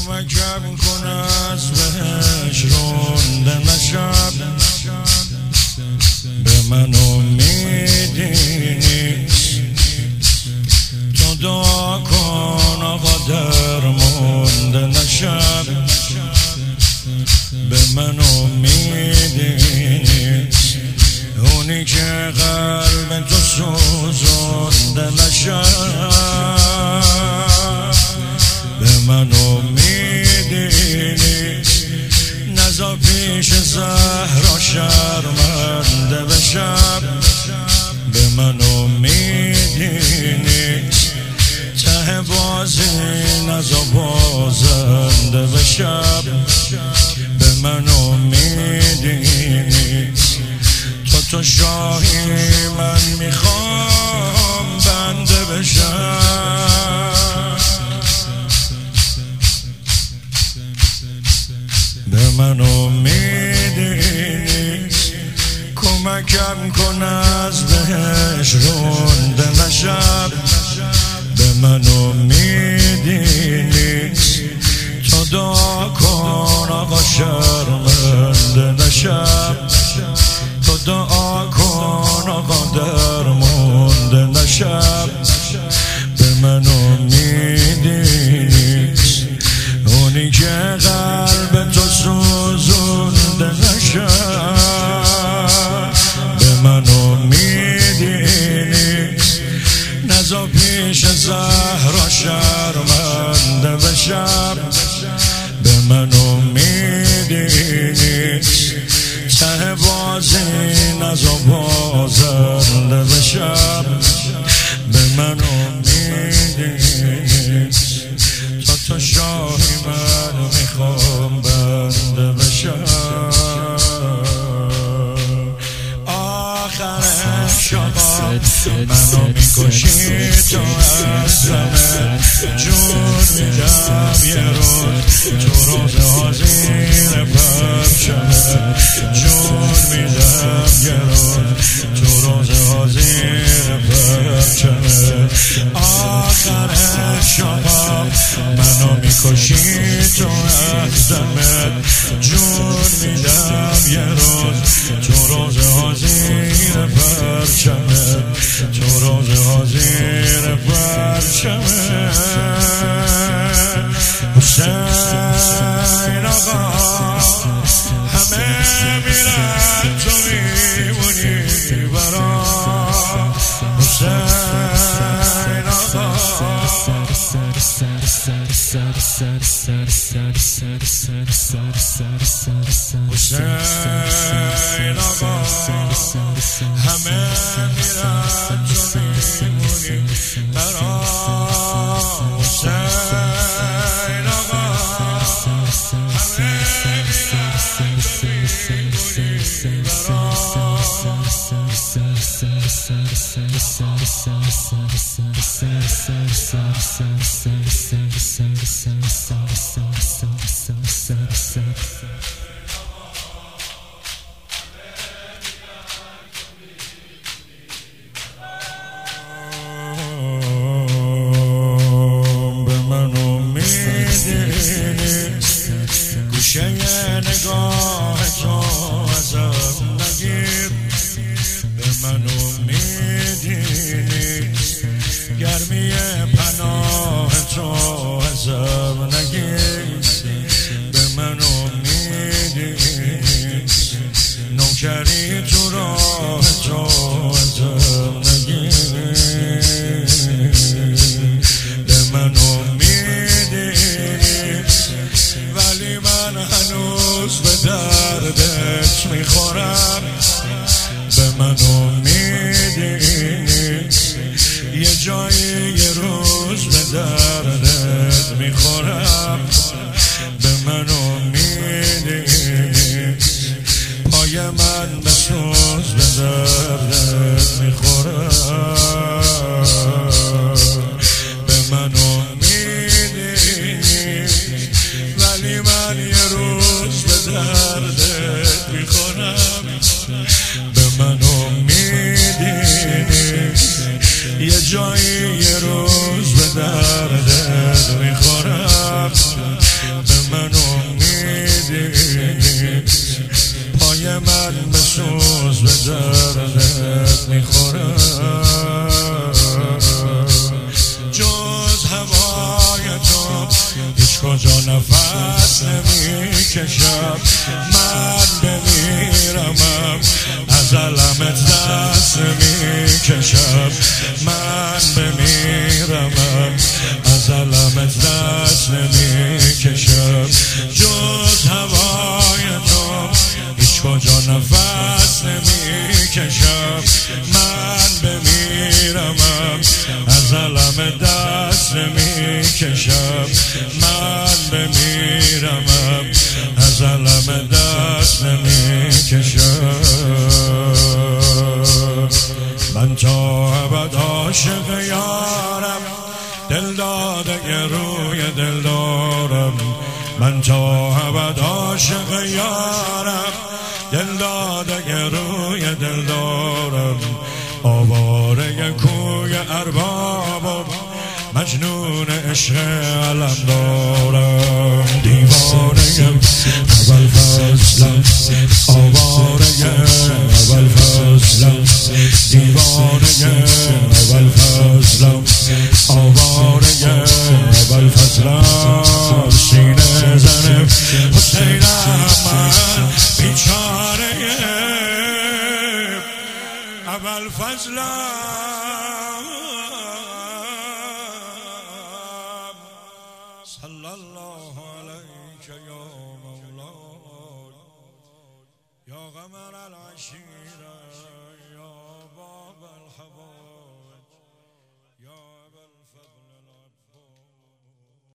کمکم کن از بهش رونده نشم، به من امیدی نیست. تو دعا کن آقا درمونده نشم، به من امیدی نیست. اونی که قلب تو سوزونده نشم، به من امیدی نیست. نزا پیش زهرا شرمنده بشم، به من امیدی نیست. ته بازی نزا بازنده بشم، به من امیدی نیست. تو شاهی من میخوام بنده بشم، به من امیدی نیست. کمکم کن از بهش رونده نشم، به من امیدی نیست. تو دعا کن آقا شرمنده نشم، تو دعا کن آقا درمونده نشم، به من امیدی نیست. اونی که قلب تو سوزونده نشم، به من امیدی نیست. نزا پیش زهرا شرمنده بشم، به من امیدی نیست. ته بازی نزا بازنده بشم، به من امیدی نیست. تو شاهی من میخوام بنده بشم. آخر شما منو میکشی، تو از همه جون میدم یه روز. تو روزها زیر پرچمه جون میدم یه روز، تو روزها زیر پرچمه. آخر شما منو میکشی، تو از همه جون میدم یه روز. تو روزها زیر پرچمه، تو روزها زیر پرچمه. حسین آقا همه میرن تو میمونی برا. حسین آقا حسین آقا همه میرن تو میمونی برا. حسین آقا همه میرن تو میمونی برا. گوشه نگاه تو ازم نگیر، به من امیدی نیست. گرمی پناه تو ازم نگیر، به من امیدی نیست. نوکری تو راه تو ازم نگیر، به من امیدی نیست. ولی من هنوز به دردت میخورم، به من امیدی نیست. یه جایی یه روز به دردت میخورم، به من امیدی نیست. پای من بسوز به دردت میخورم، به من امیدی نیست. ولی من یه روز به دردت میخورم، به من امیدی نیست. یه جایی یه روز به دردت میخورم، من بمیرم از علمت دست نمیکشم جز هوای تو هیچ کجا نفس نمیکشم من بمیرم از علمت دست نمیکشم من بمیرم از علمت دست نمیکشم من تا ابد عاشق یارم دل داده روی دل دارم من تا ابد عاشق یارم دل داده روی دل دارم آواره کوی اربابم مجنون عشق علم دارم دیوانه اول فصلم آواره اول فصلم دیوانه اول فصلم آواره اول فصلم سینه زن حسینم من بیچاره اول فصلم